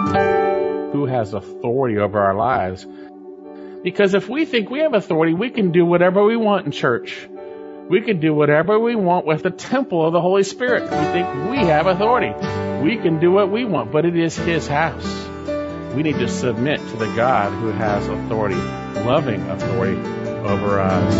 Who has authority over our lives? Because if we think we have authority, we can do whatever we want in church. We can do whatever we want with the temple of the Holy Spirit. We think we have authority. We can do what we want, but it is His house. We need to submit to the God who has authority, loving authority over us.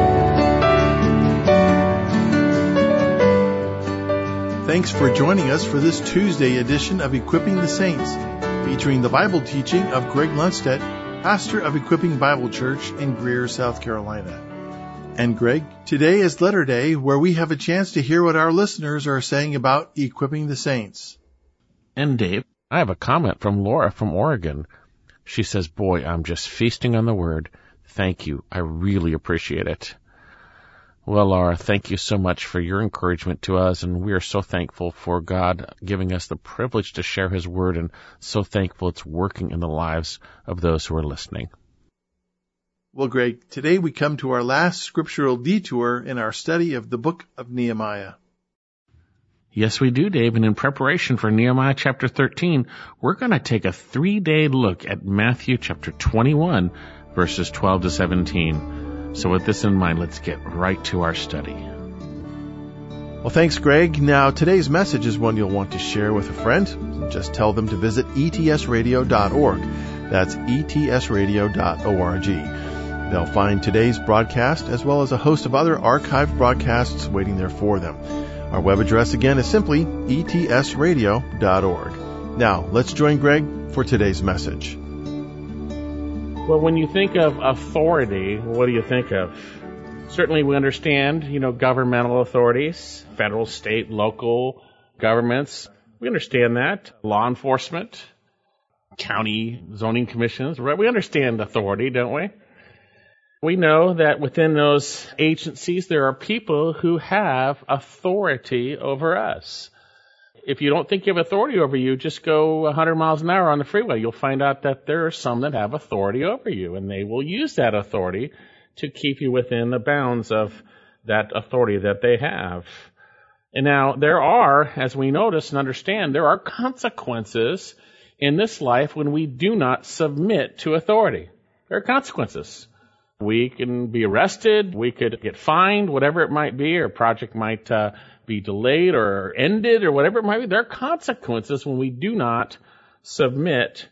Thanks for joining us for this Tuesday edition of Equipping the Saints, featuring the Bible teaching of Greg Lundstedt, pastor of Equipping Bible Church in Greer, South Carolina. And Greg, today is Letter Day, where we have a chance to hear what our listeners are saying about Equipping the Saints. And Dave, I have a comment from Laura from Oregon. She says, "Boy, I'm just feasting on the Word. Thank you. I really appreciate it." Well, Laura, thank you so much for your encouragement to us, and we are so thankful for God giving us the privilege to share His Word, and so thankful it's working in the lives of those who are listening. Well, Greg, today we come to our last scriptural detour in our study of the book of Nehemiah. Yes, we do, Dave, and in preparation for Nehemiah chapter 13, we're going to take a 3-day look at Matthew chapter 21, verses 12 to 17. So with this in mind, let's get right to our study. Well, thanks, Greg. Now, today's message is one you'll want to share with a friend. Just tell them to visit etsradio.org. That's etsradio.org. They'll find today's broadcast as well as a host of other archived broadcasts waiting there for them. Our web address again is simply etsradio.org. Now, let's join Greg for today's message. Well, when you think of authority, what do you think of? Certainly we understand, governmental authorities, federal, state, local governments. We understand that. Law enforcement, county zoning commissions. We understand authority, don't we? We know that within those agencies there are people who have authority over us. If you don't think you have authority over you, just go 100 miles an hour on the freeway. You'll find out that there are some that have authority over you, and they will use that authority to keep you within the bounds of that authority that they have. And now there are, as we notice and understand, there are consequences in this life when we do not submit to authority. There are consequences. We can be arrested, we could get fined, whatever it might be, or a project might be delayed or ended or whatever it might be. There are consequences when we do not submit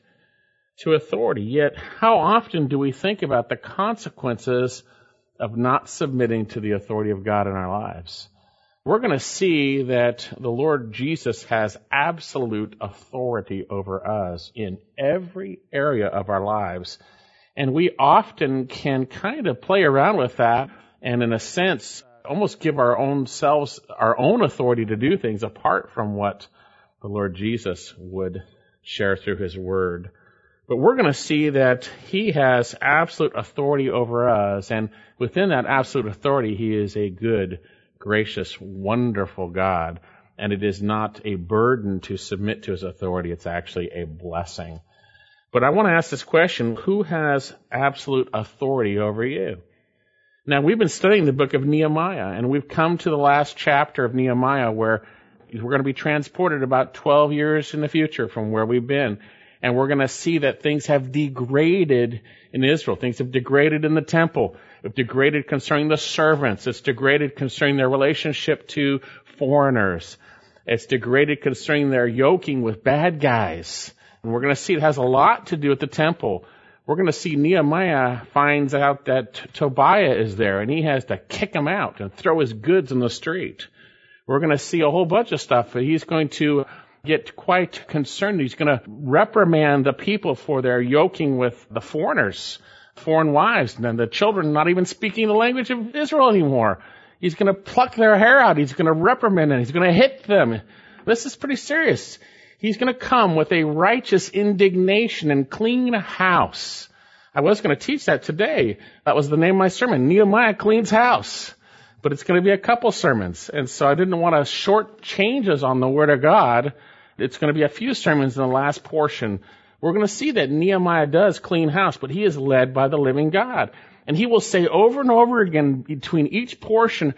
to authority. Yet, how often do we think about the consequences of not submitting to the authority of God in our lives? We're going to see that the Lord Jesus has absolute authority over us in every area of our lives. And we often can kind of play around with that and, in a sense, almost give our own selves our own authority to do things apart from what the Lord Jesus would share through His Word. But we're going to see that He has absolute authority over us, and within that absolute authority, He is a good, gracious, wonderful God, and it is not a burden to submit to His authority. It's actually a blessing. But I want to ask this question: who has absolute authority over you? Now, we've been studying the book of Nehemiah, and we've come to the last chapter of Nehemiah where we're going to be transported about 12 years in the future from where we've been. And we're going to see that things have degraded in Israel. Things have degraded in the temple. It's degraded concerning the servants. It's degraded concerning their relationship to foreigners. It's degraded concerning their yoking with bad guys. And we're going to see it has a lot to do with the temple. We're going to see Nehemiah finds out that Tobiah is there, and he has to kick him out and throw his goods in the street. We're going to see a whole bunch of stuff. He's going to get quite concerned. He's going to reprimand the people for their yoking with the foreigners, foreign wives, and the children not even speaking the language of Israel anymore. He's going to pluck their hair out. He's going to reprimand them. He's going to hit them. This is pretty serious. He's going to come with a righteous indignation and clean house. I was going to teach that today. That was the name of my sermon, Nehemiah Cleans House. But it's going to be a couple sermons. And so I didn't want to short changes on the Word of God. It's going to be a few sermons in the last portion. We're going to see that Nehemiah does clean house, but he is led by the living God. And he will say over and over again between each portion,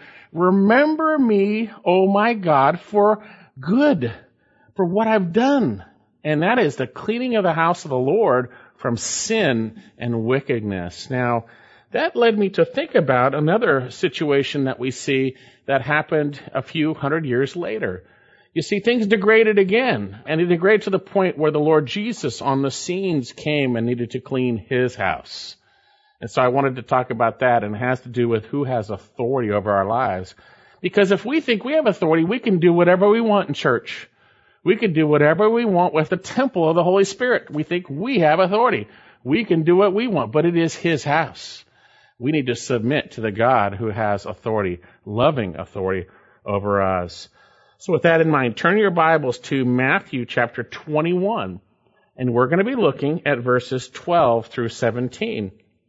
"Remember me, O my God, for good, for what I've done And that is the cleaning of the house of the Lord from sin and wickedness. Now, that led me to think about another situation that we see that happened a few hundred years later. You see, things degraded again, and it degraded to the point where the Lord Jesus on the scenes came and needed to clean his house. And so I wanted to talk about that, and it has to do with who has authority over our lives. Because if we think we have authority, we can do whatever we want in church. We can do whatever we want with the temple of the Holy Spirit. We think we have authority. We can do what we want, but it is his house. We need to submit to the God who has authority, loving authority over us. So with that in mind, turn your Bibles to Matthew chapter 21, and we're going to be looking at verses 12 through 17.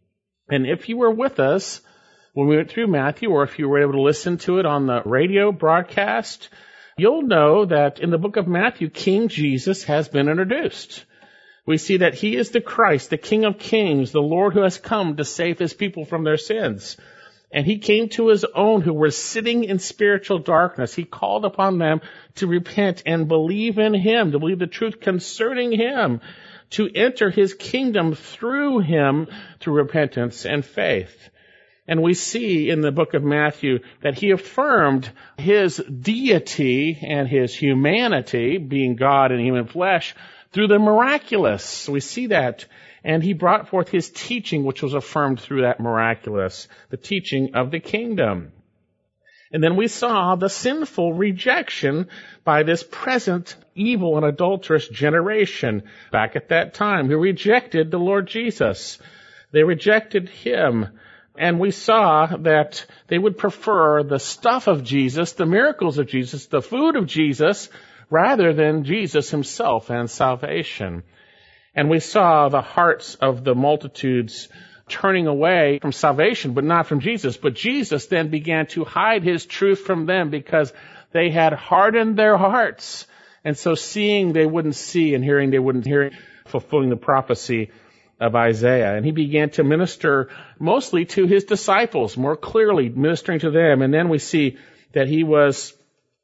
And if you were with us when we went through Matthew, or if you were able to listen to it on the radio broadcast, you'll know that in the book of Matthew, King Jesus has been introduced. We see that he is the Christ, the King of Kings, the Lord who has come to save his people from their sins. And he came to his own who were sitting in spiritual darkness. He called upon them to repent and believe in him, to believe the truth concerning him, to enter his kingdom through him, through repentance and faith. And we see in the book of Matthew that he affirmed his deity and his humanity, being God in human flesh, through the miraculous. We see that. And he brought forth his teaching, which was affirmed through that miraculous, the teaching of the kingdom. And then we saw the sinful rejection by this present evil and adulterous generation back at that time who rejected the Lord Jesus. They rejected him. And we saw that they would prefer the stuff of Jesus, the miracles of Jesus, the food of Jesus, rather than Jesus himself and salvation. And we saw the hearts of the multitudes turning away from salvation, but not from Jesus. But Jesus then began to hide his truth from them because they had hardened their hearts. And so seeing they wouldn't see, and hearing they wouldn't hear, fulfilling the prophecy of Isaiah. And he began to minister mostly to his disciples, more clearly ministering to them. And then we see that he was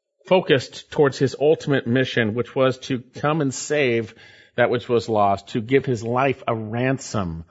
focused towards his ultimate mission, which was to come and save that which was lost, to give his life a ransom,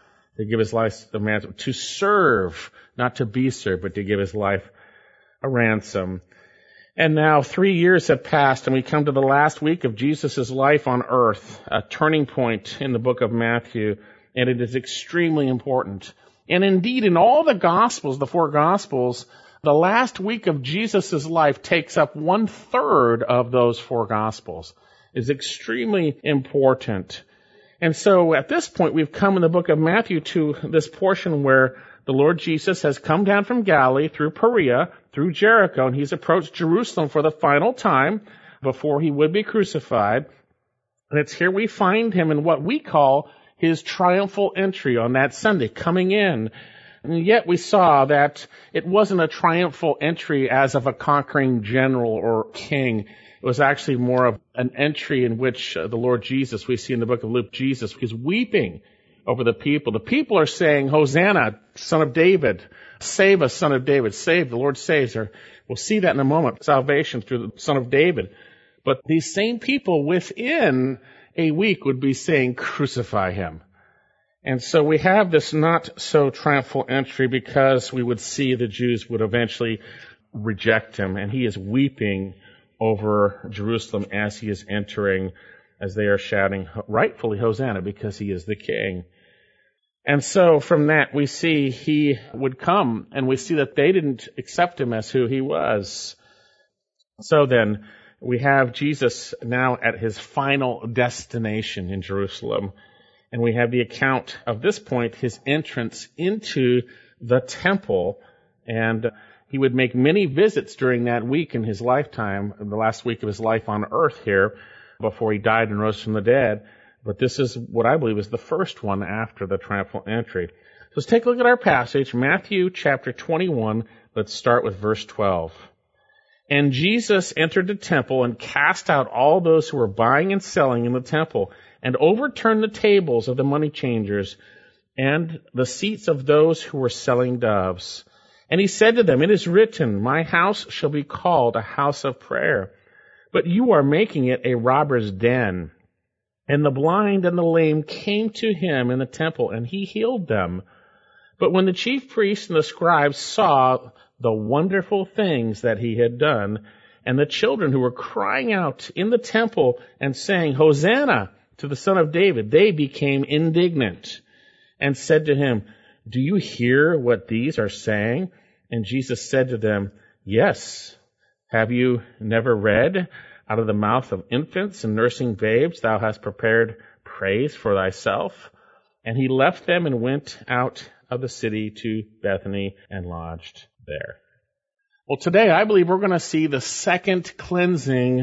to serve, not to be served, but to give his life a ransom. And now 3 years have passed, and we come to the last week of Jesus' life on earth, a turning point in the book of Matthew, and it is extremely important. And indeed, in all the Gospels, the four Gospels, the last week of Jesus' life takes up 1/3 of those four Gospels. Is extremely important. And so at this point, we've come in the book of Matthew to this portion where the Lord Jesus has come down from Galilee through Perea, through Jericho, and he's approached Jerusalem for the final time before he would be crucified. And it's here we find him in what we call his triumphal entry on that Sunday, coming in. And yet we saw that it wasn't a triumphal entry as of a conquering general or king. It was actually more of an entry in which the Lord Jesus, we see in the book of Luke, Jesus is weeping over the people. The people are saying, Hosanna, son of David. Save us, son of David. Save, the Lord saves her. We'll see that in a moment, salvation through the son of David. But these same people within a week would be saying, crucify him. And so we have this not so triumphal entry because we would see the Jews would eventually reject him. And he is weeping over Jerusalem as he is entering, as they are shouting, rightfully, Hosanna, because he is the king. And so from that, we see he would come, and we see that they didn't accept him as who he was. So then, we have Jesus now at his final destination in Jerusalem, and we have the account of this point, his entrance into the temple, and he would make many visits during that week in his lifetime, the last week of his life on earth here, before he died and rose from the dead. But this is what I believe is the first one after the triumphal entry. So let's take a look at our passage, Matthew chapter 21. Let's start with verse 12. And Jesus entered the temple and cast out all those who were buying and selling in the temple, and overturned the tables of the money changers and the seats of those who were selling doves. And he said to them, it is written, my house shall be called a house of prayer, but you are making it a robber's den. And the blind and the lame came to him in the temple, and he healed them. But when the chief priests and the scribes saw the wonderful things that he had done, and the children who were crying out in the temple and saying, Hosanna to the Son of David, they became indignant and said to him, Do you hear what these are saying? And Jesus said to them, Yes. Have you never read, out of the mouth of infants and nursing babes, thou hast prepared praise for thyself? And he left them and went out of the city to Bethany and lodged there. Well, today I believe we're going to see the second cleansing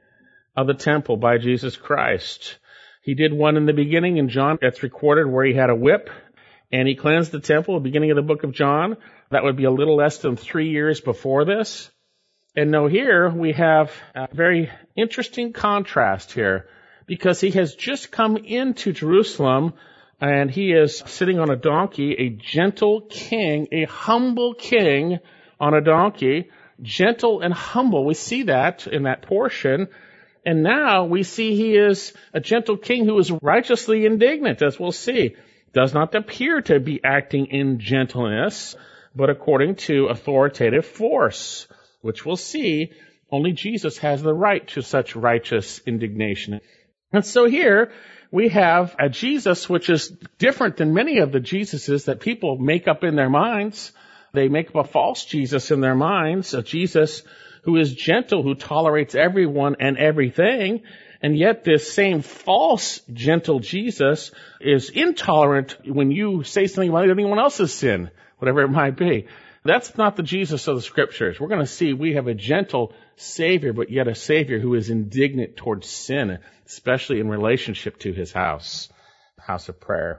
of the temple by Jesus Christ. He did one in the beginning in John. It's recorded where he had a whip and he cleansed the temple at the beginning of the book of John. That would be a little less than 3 years before this. And now here we have a very interesting contrast here, because he has just come into Jerusalem and he is sitting on a donkey, a gentle king, a humble king on a donkey, gentle and humble. We see that in that portion. And now we see he is a gentle king who is righteously indignant, as we'll see. Does not appear to be acting in gentleness, but according to authoritative force, which we'll see only Jesus has the right to such righteous indignation. And so here we have a Jesus which is different than many of the Jesuses that people make up in their minds. They make up a false Jesus in their minds, a Jesus who is gentle, who tolerates everyone and everything. And yet this same false, gentle Jesus is intolerant when you say something about anyone else's sin, whatever it might be. That's not the Jesus of the Scriptures. We're going to see we have a gentle Savior, but yet a Savior who is indignant towards sin, especially in relationship to his house of prayer.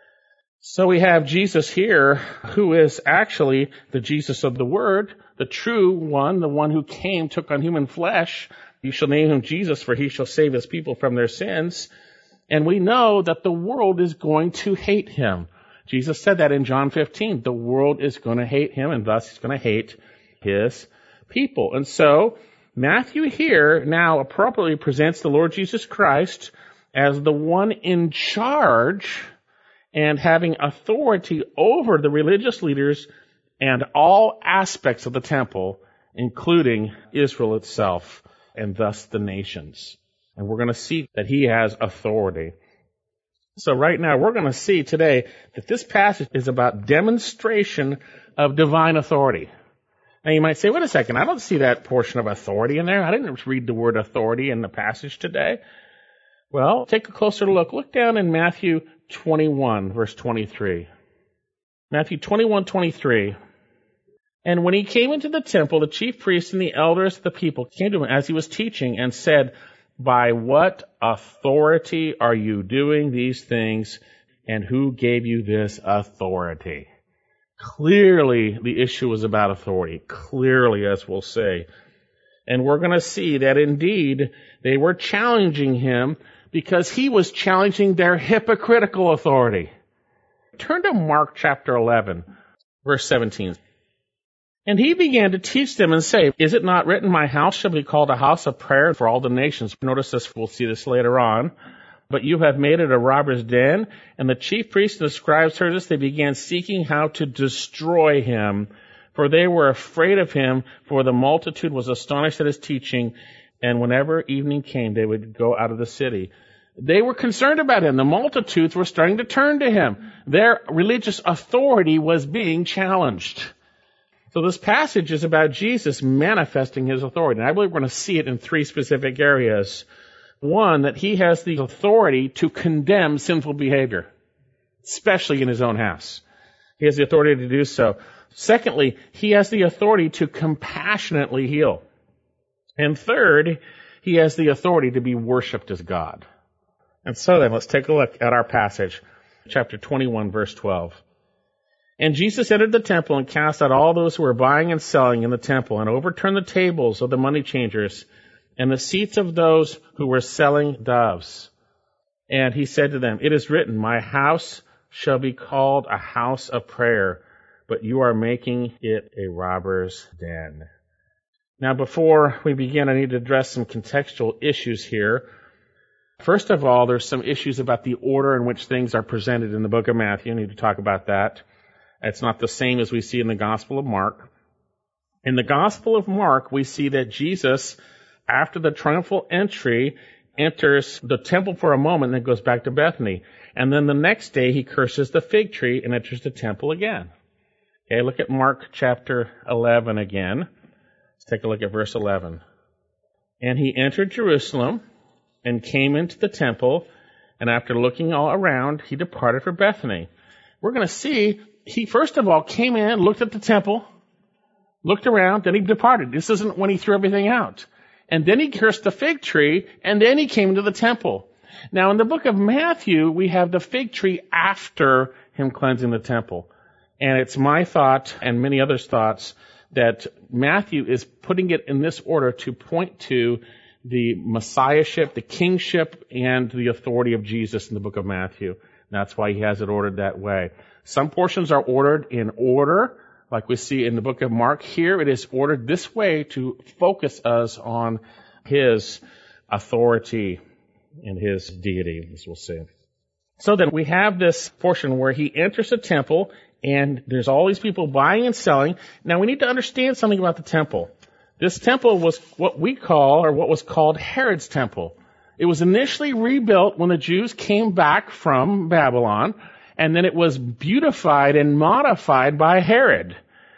So we have Jesus here, who is actually the Jesus of the Word, the true one, the one who came, took on human flesh. You shall name him Jesus, for he shall save his people from their sins. And we know that the world is going to hate him. Jesus said that in John 15. The world is going to hate him, and thus he's going to hate his people. And so Matthew here now appropriately presents the Lord Jesus Christ as the one in charge and having authority over the religious leaders and all aspects of the temple, including Israel itself, and thus the nations. And we're going to see that he has authority. So right now we're going to see today that this passage is about demonstration of divine authority. Now you might say, wait a second, I don't see that portion of authority in there. I didn't read the word authority in the passage today. Well, take a closer look. Look down in Matthew 21, verse 23. Matthew 21:23. And when he came into the temple, the chief priests and the elders of the people came to him as he was teaching and said, By what authority are you doing these things, and who gave you this authority? Clearly, the issue was about authority. Clearly, as we'll say. And we're going to see that indeed they were challenging him because he was challenging their hypocritical authority. Turn to Mark chapter 11, verse 17. And he began to teach them and say, Is it not written, My house shall be called a house of prayer for all the nations? Notice this, we'll see this later on. But you have made it a robber's den. And the chief priests and the scribes heard this. They began seeking how to destroy him, for they were afraid of him, for the multitude was astonished at his teaching. And whenever evening came, they would go out of the city. They were concerned about him. The multitudes were starting to turn to him. Their religious authority was being challenged. So this passage is about Jesus manifesting his authority. And I believe we're going to see it in 3 specific areas. One, that he has the authority to condemn sinful behavior, especially in his own house. He has the authority to do so. Secondly, he has the authority to compassionately heal. And third, he has the authority to be worshipped as God. And so then, let's take a look at our passage, chapter 21, verse 12. And Jesus entered the temple and cast out all those who were buying and selling in the temple, and overturned the tables of the money changers and the seats of those who were selling doves. And he said to them, It is written, My house shall be called a house of prayer, but you are making it a robber's den. Now, before we begin, I need to address some contextual issues here. First of all, there's some issues about the order in which things are presented in the book of Matthew. I need to talk about that. It's not the same as we see in the Gospel of Mark. In the Gospel of Mark, we see that Jesus, after the triumphal entry, enters the temple for a moment and then goes back to Bethany. And then the next day, he curses the fig tree and enters the temple again. Okay, look at Mark chapter 11 again. Let's take a look at verse 11. And he entered Jerusalem and came into the temple, and after looking all around, he departed for Bethany. We're going to see, he first of all came in, looked at the temple, looked around, then he departed. This isn't when he threw everything out. And then he cursed the fig tree, and then he came into the temple. Now, in the book of Matthew, we have the fig tree after him cleansing the temple. And it's my thought, and many others' thoughts, that Matthew is putting it in this order to point to the messiahship, the kingship, and the authority of Jesus in the book of Matthew. That's why he has it ordered that way. Some portions are ordered in order, like we see in the book of Mark. Here it is ordered this way to focus us on his authority and his deity, as we'll see. So then we have this portion where he enters the temple, and there's all these people buying and selling. Now we need to understand something about the temple. This temple was what we call, or what was called, Herod's temple. It was initially rebuilt when the Jews came back from Babylon, and then it was beautified and modified by Herod.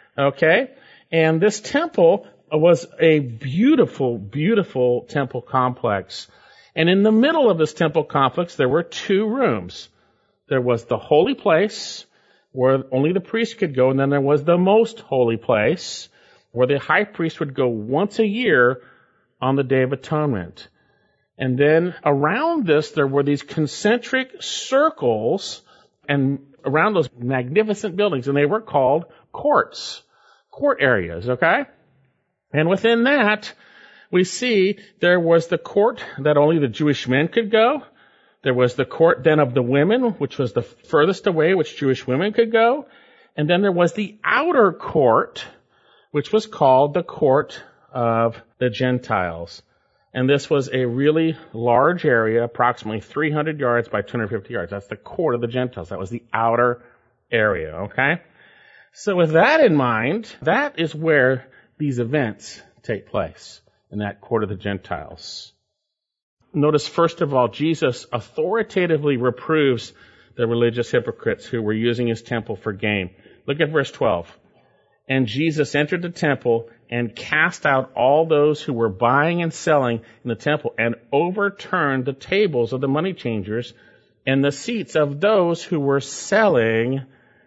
Okay? And this temple was a beautiful, beautiful temple complex. And in the middle of this temple complex, there were two rooms. There was the holy place, where only the priest could go, and then there was the most holy place, where the high priest would go once a year on the Day of Atonement. And then around this, there were these concentric circles, and around those magnificent buildings, and they were called courts, court areas, okay? And within that, we see there was the court that only the Jewish men could go. There was the court then of the women, which was the furthest away which Jewish women could go. And then there was the outer court, which was called the court of the Gentiles. And this was a really large area, approximately 300 yards by 250 yards. That's the court of the Gentiles. That was the outer area, okay? So with that in mind, that is where these events take place, in that court of the Gentiles. Notice, first of all, Jesus authoritatively reproves the religious hypocrites who were using his temple for gain. Look at verse 12. And Jesus entered the temple and cast out all those who were buying and selling in the temple, and overturned the tables of the money changers and the seats of those who were selling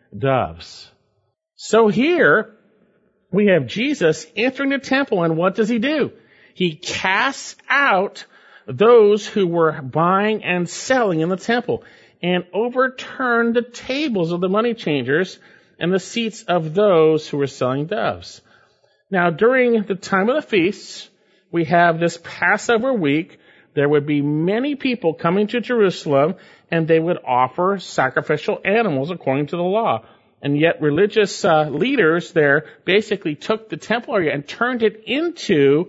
doves. So here we have Jesus entering the temple, and what does he do? He casts out those who were buying and selling in the temple, and overturned the tables of the money changers and the seats of those who were selling doves. Now, during the time of the feasts, we have this Passover week. There would be many people coming to Jerusalem, and they would offer sacrificial animals according to the law. And yet religious leaders there basically took the temple area and turned it into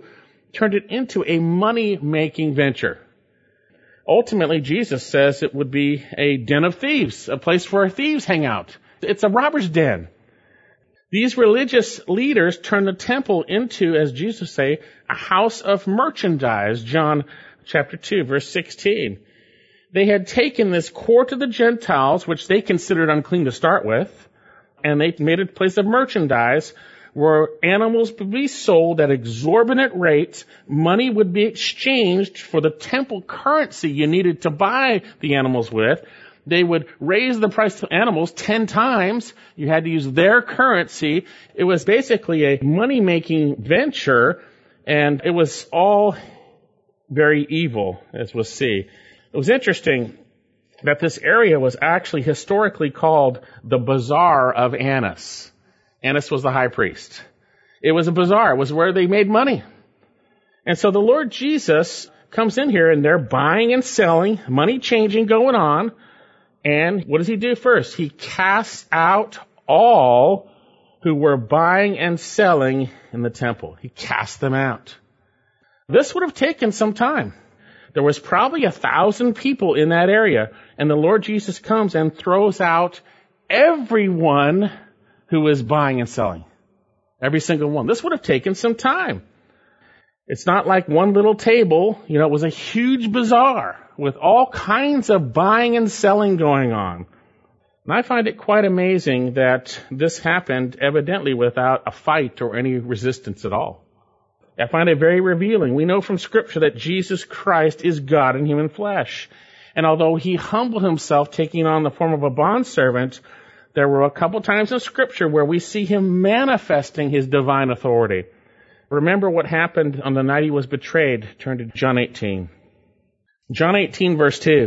a money-making venture. Ultimately, Jesus says it would be a den of thieves, a place where thieves hang out. It's a robber's den. These religious leaders turned the temple into, as Jesus say, a house of merchandise. John chapter 2, verse 16. They had taken this court of the Gentiles, which they considered unclean to start with, and they made it a place of merchandise where animals would be sold at exorbitant rates. Money would be exchanged for the temple currency you needed to buy the animals with. They would raise the price of animals 10 times. You had to use their currency. It was basically a money-making venture, and it was all very evil, as we'll see. It was interesting that this area was actually historically called the Bazaar of Annas. Annas was the high priest. It was a bazaar. It was where they made money. And so the Lord Jesus comes in here, and they're buying and selling, money changing going on. And what does he do first? He casts out all who were buying and selling in the temple. He cast them out. This would have taken some time. There was probably 1,000 people in that area, and the Lord Jesus comes and throws out everyone who was buying and selling. Every single one. This would have taken some time. It's not like one little table. It was a huge bazaar with all kinds of buying and selling going on. And I find it quite amazing that this happened evidently without a fight or any resistance at all. I find it very revealing. We know from Scripture that Jesus Christ is God in human flesh. And although he humbled himself, taking on the form of a bondservant, there were a couple times in Scripture where we see him manifesting his divine authority. Remember what happened on the night he was betrayed. Turn to John 18. John 18, verse 2.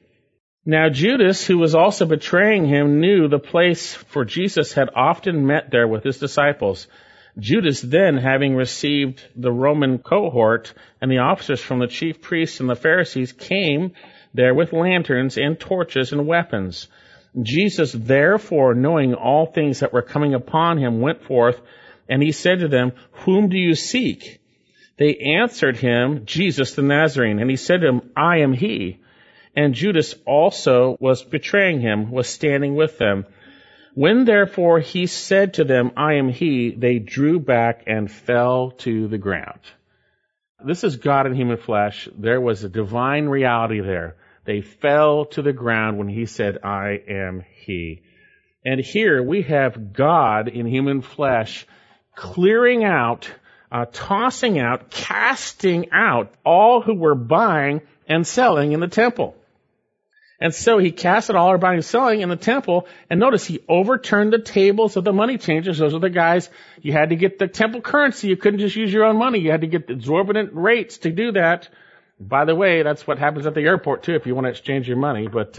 Now Judas, who was also betraying him, knew the place, for Jesus had often met there with his disciples. Judas then, having received the Roman cohort and the officers from the chief priests and the Pharisees, came there with lanterns and torches and weapons. Jesus, therefore, knowing all things that were coming upon him, went forth, and he said to them, Whom do you seek? They answered him, Jesus the Nazarene. And he said to them, I am he. And Judas also was betraying him, was standing with them. When therefore he said to them, I am he, they drew back and fell to the ground. This is God in human flesh. There was a divine reality there. They fell to the ground when he said, I am he. And here we have God in human flesh clearing out, tossing out, casting out all who were buying and selling in the temple. And so he casted all our buying and selling in the temple, and notice he overturned the tables of the money changers. Those are the guys, you had to get the temple currency. You couldn't just use your own money. You had to get exorbitant rates to do that. By the way, that's what happens at the airport too if you want to exchange your money. But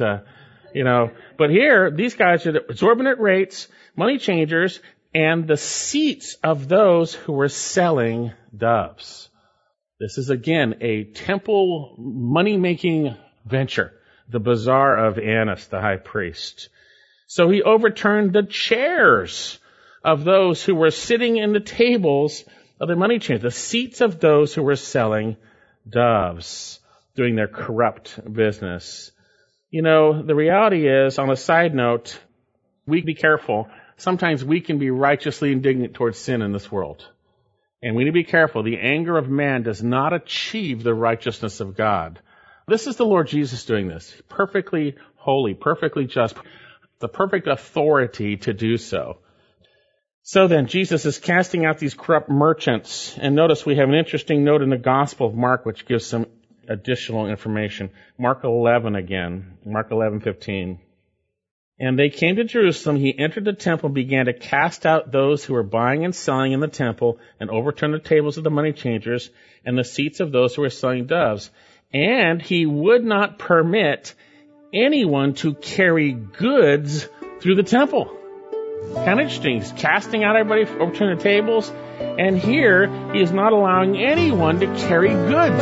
here, these guys are the exorbitant rates, money changers, and the seats of those who were selling doves. This is again a temple money-making venture, the bazaar of Annas, the high priest. So he overturned the chairs of those who were sitting in the tables of the money changers, the seats of those who were selling doves, doing their corrupt business. The reality is, on a side note, we be careful. Sometimes we can be righteously indignant towards sin in this world. And we need to be careful. The anger of man does not achieve the righteousness of God. This is the Lord Jesus doing this. Perfectly holy, perfectly just, the perfect authority to do so. So then, Jesus is casting out these corrupt merchants. And notice we have an interesting note in the Gospel of Mark, which gives some additional information. Mark 11 again. Mark 11:15. And they came to Jerusalem. He entered the temple, began to cast out those who were buying and selling in the temple, and overturned the tables of the money changers and the seats of those who were selling doves. And he would not permit anyone to carry goods through the temple. Kind of interesting. He's casting out everybody, overturning the tables, and here he is not allowing anyone to carry goods.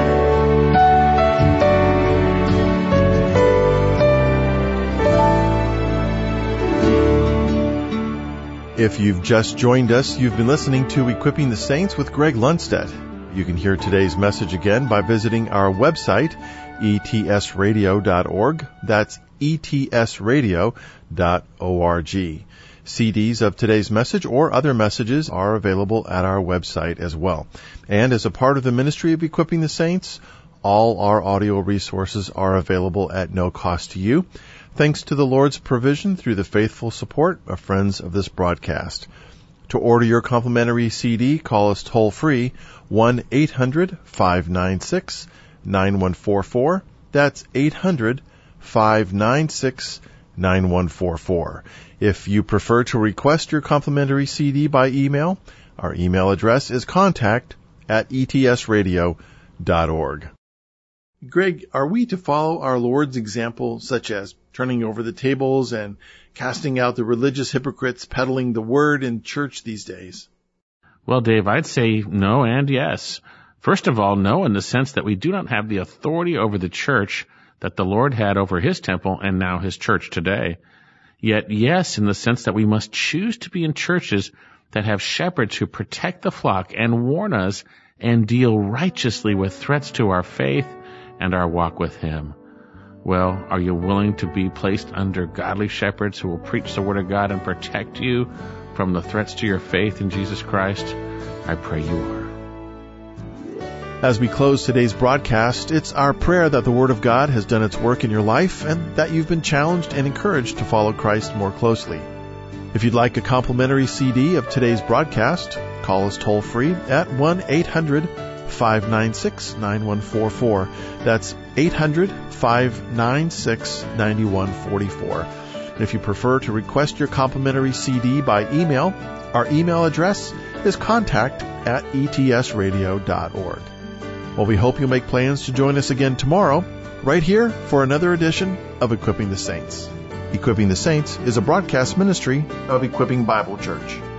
If you've just joined us, you've been listening to Equipping the Saints with Greg Lundstedt. You can hear today's message again by visiting our website, etsradio.org. That's etsradio.org. CDs of today's message or other messages are available at our website as well. And as a part of the ministry of Equipping the Saints, all our audio resources are available at no cost to you, thanks to the Lord's provision through the faithful support of friends of this broadcast. To order your complimentary CD, call us toll-free, 1-800-596-9144. That's 800-596-9144. If you prefer to request your complimentary CD by email, our email address is contact@etsradio.org. Greg, are we to follow our Lord's example, such as turning over the tables and casting out the religious hypocrites peddling the word in church these days? Well, Dave, I'd say no and yes. First of all, no in the sense that we do not have the authority over the church that the Lord had over his temple and now his church today. Yet yes in the sense that we must choose to be in churches that have shepherds who protect the flock and warn us and deal righteously with threats to our faith and our walk with Him. Well, are you willing to be placed under godly shepherds who will preach the Word of God and protect you from the threats to your faith in Jesus Christ? I pray you are. As we close today's broadcast, it's our prayer that the Word of God has done its work in your life and that you've been challenged and encouraged to follow Christ more closely. If you'd like a complimentary CD of today's broadcast, call us toll-free at 1-800-596-9144. That's 800-596-9144. And if you prefer to request your complimentary CD by email, our email address is contact@etsradio.org. Well, we hope you'll make plans to join us again tomorrow, right here for another edition of Equipping the Saints. Equipping the Saints is a broadcast ministry of Equipping Bible Church.